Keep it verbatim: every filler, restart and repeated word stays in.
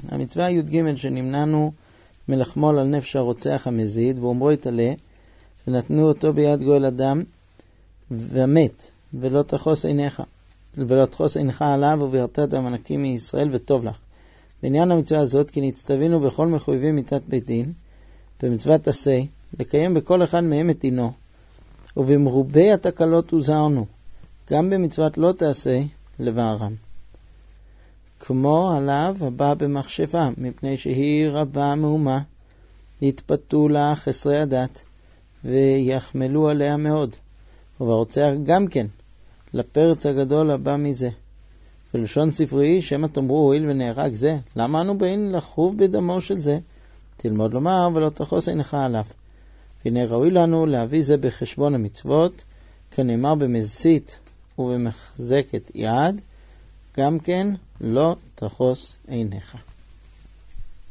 המצווה י"ג שנמנענו מלחמול על נפש הרוצח המזיד, ואומרו יתעלה, ונתנו אותו ביד גואל אדם ומת, ולא תחוס עיניך, ולא תחוס עינך עליו, ובירתה דם הנקי מישראל וטוב לך. בעניין המצווה הזאת, כי נצטווינו בכל מחויבים מיתת בית דין, במצוות עשה, לקיים בכל אחד מהם את דינו, ובמרובי התקלות הוזהרנו, גם במצוות לא תעשה לבערם. כמו עליו הבא במחשבה, מפני שהיא רבה מהומה, יתפתו לה חסרי הדת, ויחמלו עליה מאוד. וברוצח גם כן, לפרץ הגדול הבא מזה. ולשון ספרי, שמה תאמרו הועיל ונהרג זה, למה אנו באים לחוב בדמו של זה? תלמוד לומר ולא תחוס עינך עליו. והנה ראוי לנו להביא זה בחשבון המצוות, כנאמר במזית ובמחזקת יד, גם כן לא תחוס עיניך.